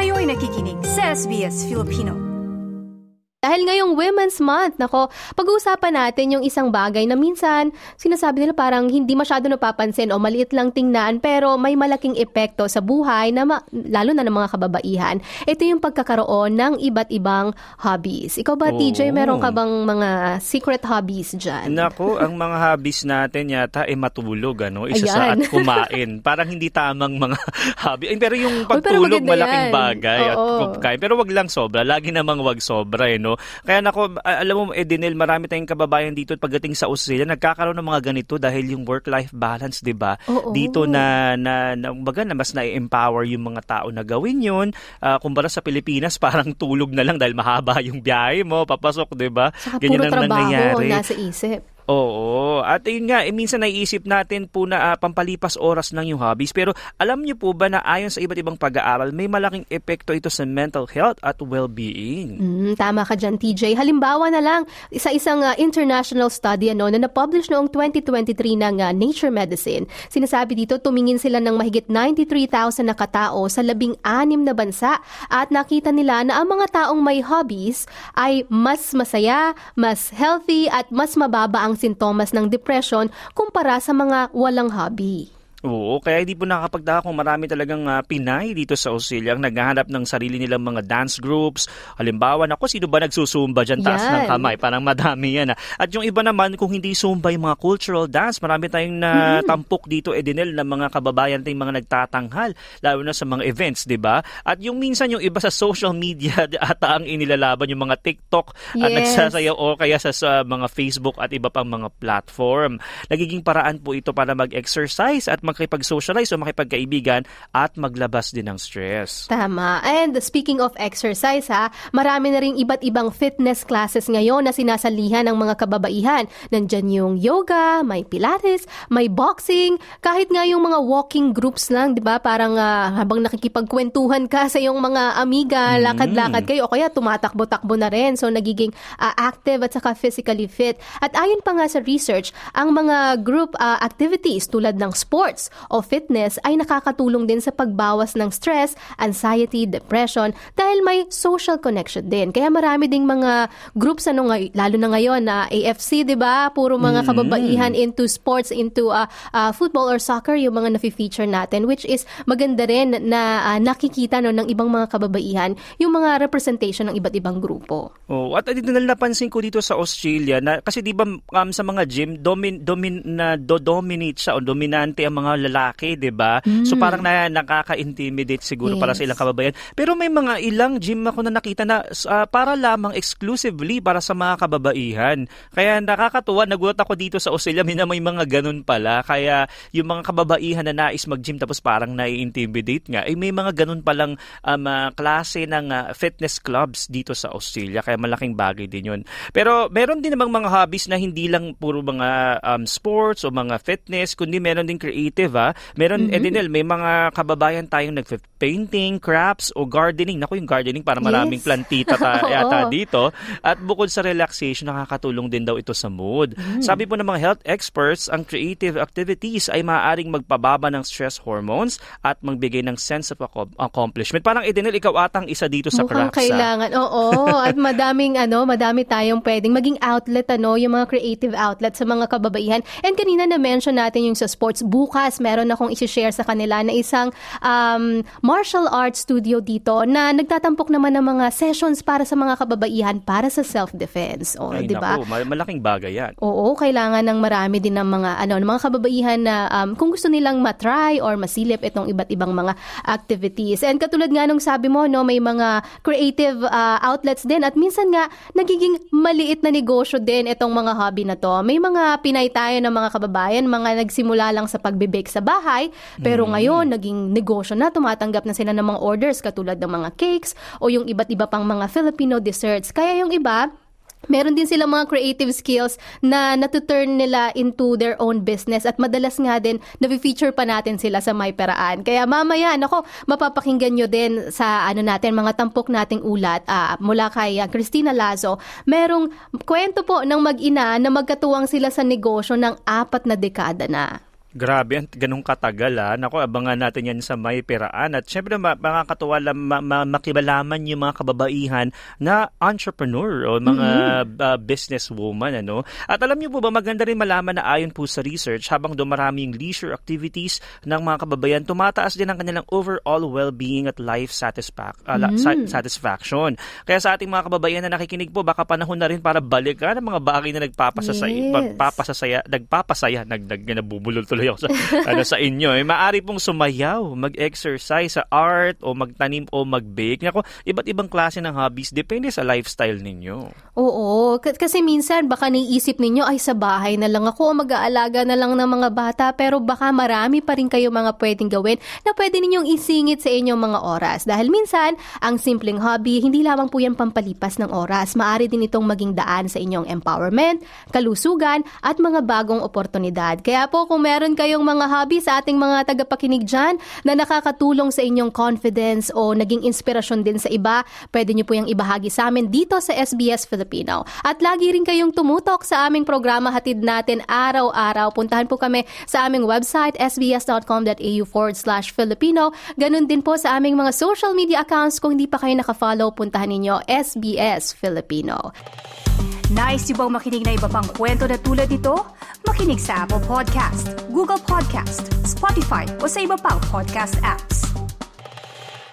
Kayo'y nakikinig sa SBS Filipino. Dahil ngayong Women's Month, pag-uusapan natin yung isang bagay na minsan sinasabi nila parang hindi masyado napapansin o maliit lang tingnan pero may malaking epekto sa buhay na lalo na ng mga kababaihan. Ito yung pagkakaroon ng iba't ibang hobbies. Ikaw ba, TJ, meron ka bang mga secret hobbies dyan? Naku, ang mga hobbies natin yata matulog, isa sa at kumain. Parang hindi tamang mga hobby. Pero yung pagtulog, malaking bagay at kumakain. Pero wag lang sobra. Lagi namang wag sobra, no? Kaya nako, alam mo, Edinel, marami tayong kababayan dito pagdating sa Australia, nagkakaroon ng mga ganito dahil yung work-life balance, 'di ba? Dito na mas na-empower yung mga tao na gawin 'yun. Kumpara sa Pilipinas, parang tulog na lang dahil mahaba yung biyahe mo, papasok, 'di ba? Ganyan ang nangyayari. Nasa isip. Oo. At yun nga, minsan naiisip natin po na pampalipas oras lang yung hobbies. Pero alam niyo po ba na ayon sa iba't ibang pag-aaral, may malaking epekto ito sa mental health at well-being? Tama ka dyan, TJ. Halimbawa na lang, isang international study na na-publish noong 2023 ng Nature Medicine. Sinasabi dito, tumingin sila ng mahigit 93,000 na katao sa 16 na bansa at nakita nila na ang mga taong may hobbies ay mas masaya, mas healthy at mas mababa ang sintomas ng depression kumpara sa mga walang hobby. Oo, kaya hindi po nakakapagtaka kung marami talagang Pinay dito sa Australia ang naghahanap ng sarili nilang mga dance groups. Halimbawa, sino ba nagsusumba dyan? Taas ng kamay. Parang madami yan. At yung iba naman, kung hindi sumba yung mga cultural dance, marami tayong natampok dito, Edinel, na mga kababayan tayong mga nagtatanghal, lalo na sa mga events, di ba? At yung minsan yung iba sa social media, ata ang inilalaban yung mga TikTok at nagsasayaw o kaya sa mga Facebook at iba pang mga platform. Nagiging paraan po ito para mag-exercise at makipag-socialize o makipagkaibigan at maglabas din ng stress. Tama. And speaking of exercise, marami na rin iba't ibang fitness classes ngayon na sinasalihan ng mga kababaihan. Nandyan yung yoga, may pilates, may boxing, kahit nga yung mga walking groups lang, di ba? Parang habang nakikipagkwentuhan ka sa iyong mga amiga, lakad-lakad kayo o kaya tumatakbo-takbo na rin. So nagiging active at saka physically fit. At ayon pa nga sa research, ang mga group activities tulad ng sports o fitness ay nakakatulong din sa pagbawas ng stress, anxiety, depression dahil may social connection din. Kaya marami ding mga groups lalo na ngayon na AFC, 'di ba? Puro mga kababaihan into sports, into football or soccer yung mga nafi-feature natin, which is maganda rin na nakikita ng ibang mga kababaihan yung mga representation ng iba't ibang grupo. Oh, at dito napansin ko dito sa Australia na kasi 'di ba sa mga gym dominate siya o dominante ang mga lalaki, 'di ba? So parang nakaka-intimidate siguro para sa ilang kababayan. Pero may mga ilang gym ako na nakita na para lamang exclusively para sa mga kababaihan. Kaya nakakatuwa, nagulat ako dito sa Australia may mga ganun pala. Kaya yung mga kababaihan na nais mag-gym tapos parang nai-intimidate nga, may mga ganun palang klase ng fitness clubs dito sa Australia. Kaya malaking bagay din yun. Pero meron din namang mga hobbies na hindi lang puro mga sports o mga fitness, kundi meron din creative. Meron, Edinel, may mga kababayan tayong nag-painting, crafts o gardening. Yung gardening para maraming plantita yata dito. At bukod sa relaxation, nakakatulong din daw ito sa mood. Sabi po ng mga health experts, ang creative activities ay maaaring magpababa ng stress hormones at magbigay ng sense of accomplishment. Parang, Edinel, ikaw atang isa dito sa crafts. Kailangan. Oo. At madami tayong pwedeng maging outlet, yung mga creative outlet sa mga kababaihan. And kanina na-mention natin yung sa sports. Bukas, meron akong isi-share sa kanila na isang martial arts studio dito na nagtatampok naman ng mga sessions para sa mga kababaihan para sa self-defense. Di ba? Malaking bagay yan. Oo, kailangan ng marami din ng mga kababaihan na kung gusto nilang matry or masilip itong iba't ibang mga activities. And katulad nga nung sabi mo, may mga creative outlets din at minsan nga nagiging maliit na negosyo din itong mga hobby na to. May mga Pinay tayo ng mga kababayan, mga nagsimula lang sa pagbibake sa bahay, pero ngayon naging negosyo na, tumatanggap na sila ng mga orders katulad ng mga cakes o yung iba't iba pang mga Filipino desserts. Kaya yung iba, meron din silang mga creative skills na natuturn nila into their own business at madalas nga din na-feature pa natin sila sa May Paraan. Kaya mamaya, mapapakinggan nyo din sa mga tampok nating ulat mula kay Christina Lazo. Merong kwento po ng mag-ina na magkatuwang sila sa negosyo ng 4 na dekada na. Grabe, ganun katagal. Naku, abangan natin yan sa May Peraan. At syempre, makakatuwa lang makibalaman yung mga kababaihan na entrepreneur o mga businesswoman. At alam niyo po ba, maganda rin malaman na ayon po sa research, habang dumarami yung leisure activities ng mga kababayan, tumataas din ang kanilang overall well-being at life satisfaction. Kaya sa ating mga kababayan na nakikinig po, baka panahon na rin para balikan ang mga bagay na nabubulol tuloy ako sa inyo. Maaari pong sumayaw, mag-exercise sa art o magtanim o mag-bake. Iba't ibang klase ng hobbies, depende sa lifestyle ninyo. Oo, kasi minsan baka naiisip ninyo, ay sa bahay na lang ako o mag-aalaga na lang ng mga bata, pero baka marami pa rin kayo mga pwedeng gawin na pwede ninyong isingit sa inyong mga oras. Dahil minsan, ang simpleng hobby, hindi lamang po yan pampalipas ng oras. Maaari din itong maging daan sa inyong empowerment, kalusugan, at mga bagong oportunidad. Kaya po, kung meron kayong mga hobby sa ating mga tagapakinig dyan na nakakatulong sa inyong confidence o naging inspirasyon din sa iba, pwede nyo po yung ibahagi sa amin dito sa SBS Filipino. At lagi rin kayong tumutok sa aming programa Hatid Natin araw-araw. Puntahan po kami sa aming website sbs.com.au/Filipino. Ganun din po sa aming mga social media accounts. Kung hindi pa kayo nakafollow, puntahan ninyo SBS Filipino. Nice yung bang makinig na iba pang kwento na tulad ito? Makinig sa Apple Podcast, Google Podcast, Spotify o sa iba pang podcast apps.